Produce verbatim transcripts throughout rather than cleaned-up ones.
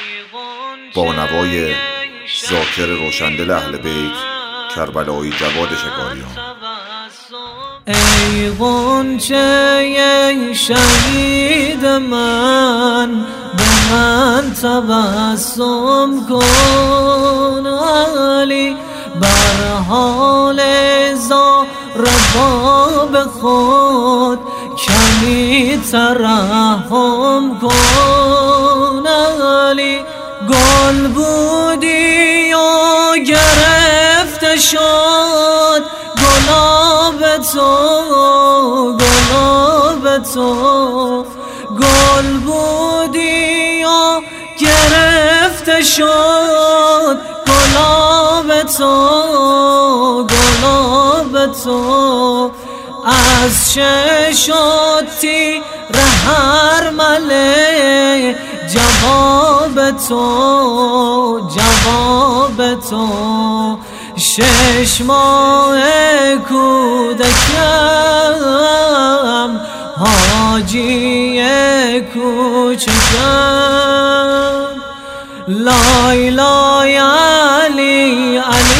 با نوای ذاکر روشندل اهل بیت کربلایی جواد شکاریان. ای غنچه شهید من به من تبسم کن، علی بر حال زار باب خود کمی ترحم کن. علی گل بودی و گرفته شد گلاب تو، گلاب تو گل بودی و گرفته شد گلاب تو، گلاب تو از چشاتی رهر مله جواب تو، جواب تو شش ماه کودکم حاجی کوچکم. لای لای علی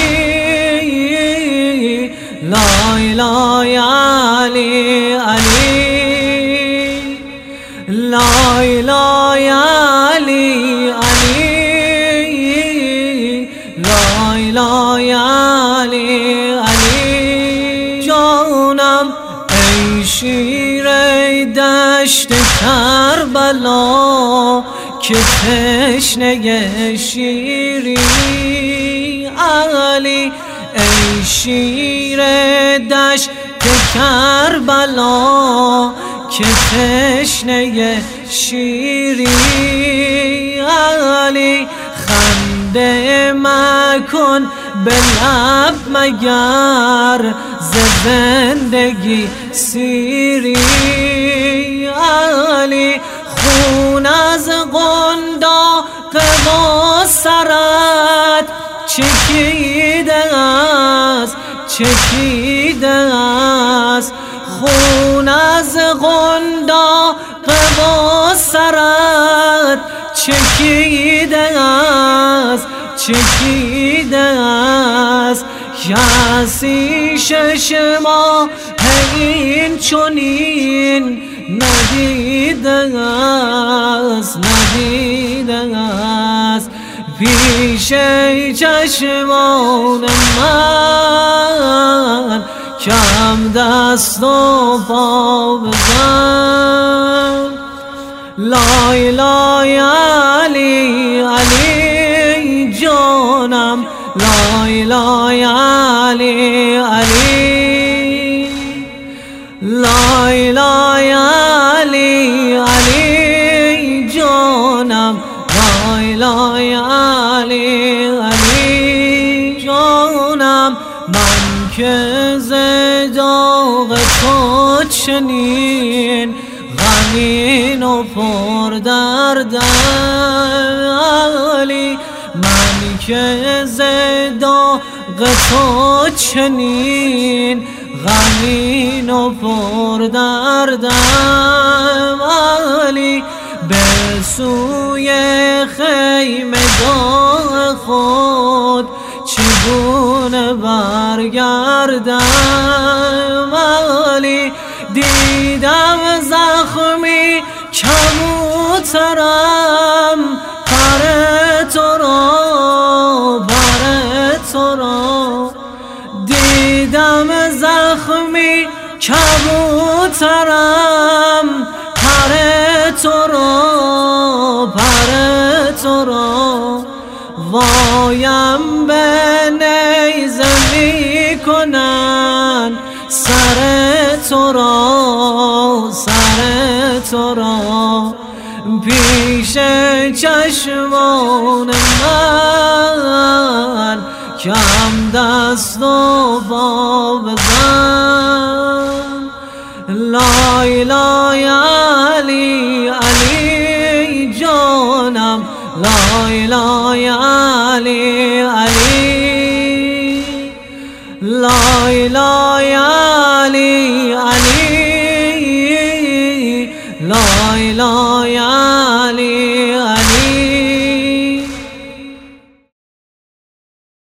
علی، لای لای علی علی، لای لای علی علی، لای لای علی علی. جانم ای شیر دشت کربلا که تشنه شیری، علی ای شیر دشت کربلا که تشنه شیری، علی خنده مکن به لب مگر ز زندگی سیری، علی خون از قنداق با سرت چکیده است، چکیده است خون از قنداق با سرت چکیده است، چکیده است. کسی شش ماه این چنین ندیده است، ندیده است پیش چشمان من. کم دست و پا بزن. لای لای علی علی جانم، لای لای علی علی، لای لای علی علی جانم، لای لای علی علی جانم. من که ز داغ تو چنین غمین و پر دردم، علی من که ز داغ تو چنین غمین و پر دردم، علی به سوی خیمگاه خود چگونه برگردم، علی دیدم زخمی کبوترم پر تو را، پر تو را دیدم زخمی کبوترم پر تو را، پر تو را. وایم به نیزه می کنن سر تو را، سر تو را پیش چشمان من. کم دست و پا بزن. لای لای علی علی جانم، لای لای علی علی، لای لای علی